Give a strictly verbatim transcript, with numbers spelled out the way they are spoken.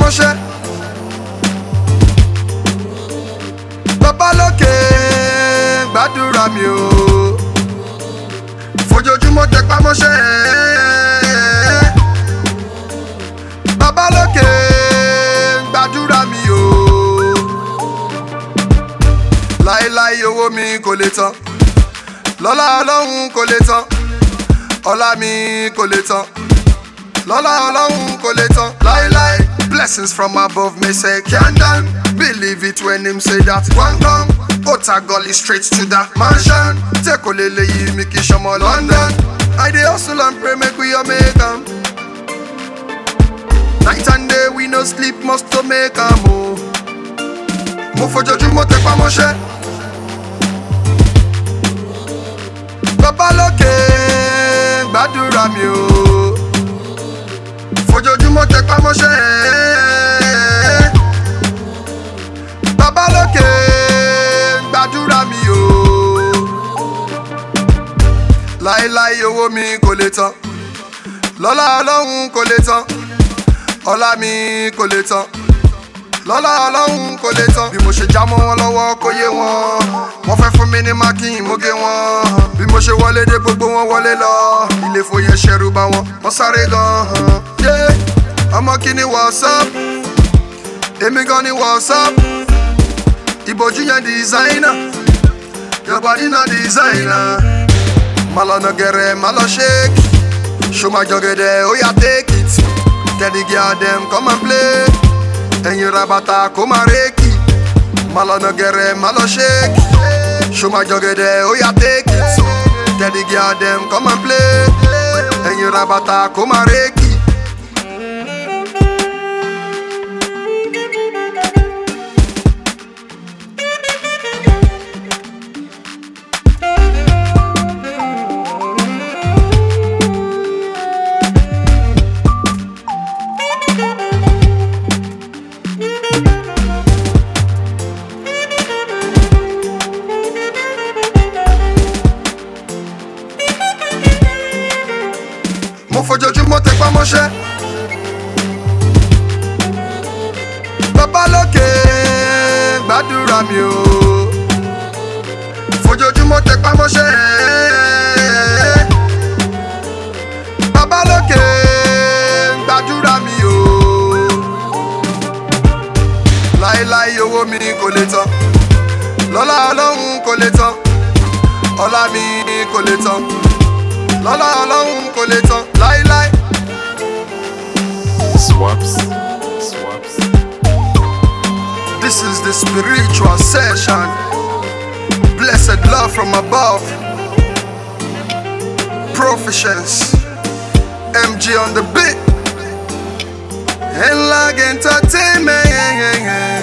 mọ́ṣẹ́. Bàbá lókè gbàdúrà mi o, fojoojúmọ́ tẹpá mọ́ṣẹ́. Bàbá lókè gbàdúrà mi o, láéláé owó mi kò lè tán, lọ́lá Ọlọ́run kò lè tán, ọlá mi kò lè tán, lọ́lá Ọlọ́run kò lè tán, láéláé. Blessings from above me say can't done. Believe it when him say that one come. Ota gully straight to that mansion. Take a lele yi mi ki shomo London. I dey hustle and pray make we all make 'em. Night and day we no sleep must to make 'em o. Mo fojoojúmọ́ tẹpá mọ́ṣẹ́. Bàbá lókè gbàdúrà mi o, fojoojúmọ́ tẹpá mọ́ṣẹ́. Bàbá lókè gbàdúrà mi o, láéláé owó mi kò lè tán, lọ́lá Ọlọ́run kò lè tán, ọlá mi kò lè tán, lọ́lá Ọlọ́run kò lè tán. Bí mo ṣe já mọ́ wọn lọ́wọ́ kò yé wọn, wọ́n fẹ́ fún mi ní mákìn mo gé wọn. Bí mo ṣe wọlé dé gbogbo wọn wọlé lọ, ilé fòye ṣẹrù bá wọn, wọ́n sáré gan-an. Yeah. Ọmọ kí ni what's up, èmi gan ni what's up. Ìbòjú yẹn designer, your body na designer. Má lọ nà gẹ̀rẹ̀, má lọ shake, show my jọ̀gẹ̀dẹ̀, ó yá take it. Tell the girl dem come and play, ẹ̀yin ra bàtà kó má rékì. Má lọ nà gẹ̀rẹ̀, má lọ shake, show my jọ̀gẹ̀dẹ̀, ó yá take it. Tell the girl dem come and play, ẹ̀yin ra bàtà kó má rékì. Mo fojoojúmọ́ tẹpá mọ́ṣẹ́. Bàbá lókè gbàdúrà mi o, fojoojúmọ́ tẹpá mọ́ṣẹ́. Bàbá lókè gbàdúrà mi o, láéláé owó mi kò lè tán, lọ́lá Ọlọ́run kò lè tán, ọlá mi kò lè tán, lọ́lá Ọlọ́run kò lè tán, láíláí. Swaps, swaps. This is the spiritual session. Blessed love from above. Proficiency. M G on the beat. And like entertainment.